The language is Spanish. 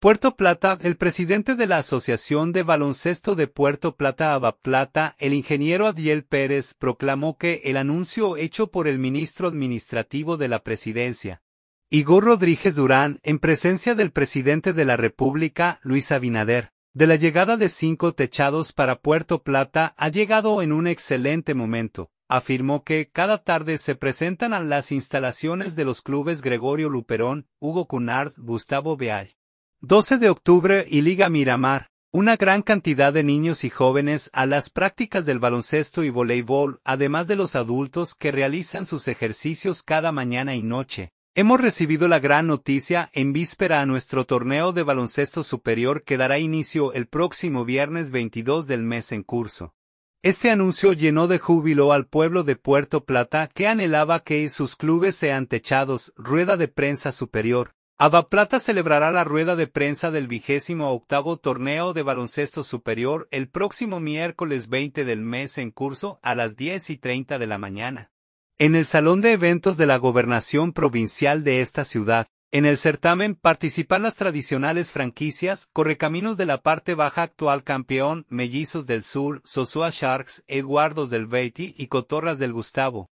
Puerto Plata, el presidente de la Asociación de Baloncesto de Puerto Plata Avaplata, el ingeniero Adiel Pérez, proclamó que el anuncio hecho por el ministro administrativo de la presidencia, Igor Rodríguez Durán, en presencia del presidente de la República, Luis Abinader, de la llegada de 5 techados para Puerto Plata ha llegado en un excelente momento. Afirmó que cada tarde se presentan a las instalaciones de los clubes Gregorio Luperón, Hugo Cunard, Gustavo Beall, 12 de octubre y Liga Miramar, una gran cantidad de niños y jóvenes a las prácticas del baloncesto y voleibol, además de los adultos que realizan sus ejercicios cada mañana y noche. Hemos recibido la gran noticia en víspera a nuestro torneo de baloncesto superior que dará inicio el próximo viernes 22 del mes en curso. Este anuncio llenó de júbilo al pueblo de Puerto Plata que anhelaba que sus clubes sean techados. Rueda de prensa superior. Avaplata celebrará la rueda de prensa del 28º torneo de baloncesto superior el próximo miércoles 20 del mes en curso a las 10:30 de la mañana. En el Salón de Eventos de la Gobernación Provincial de esta ciudad. En el certamen participan las tradicionales franquicias Correcaminos de la parte baja actual campeón, Mellizos del Sur, Sosúa Sharks, Eduardos del Beatty y Cotorras del Gustavo.